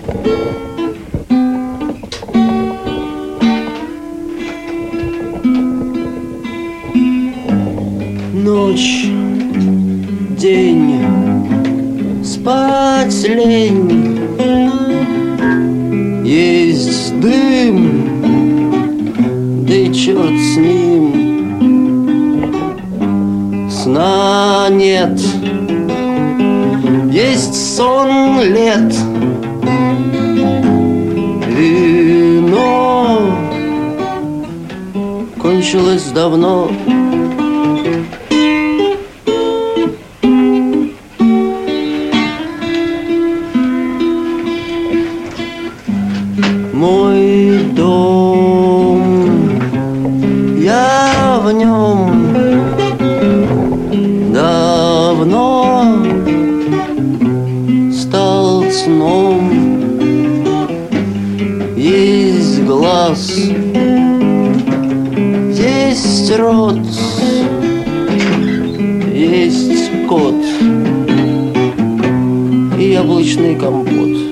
Ночь, день, спать лень, есть дым, да и черт с ним. Сна нет, есть сон лет, вино кончилось давно. Мой дом, я в нем давно стал сном. Есть глаз, есть рот, есть кот и яблочный компот.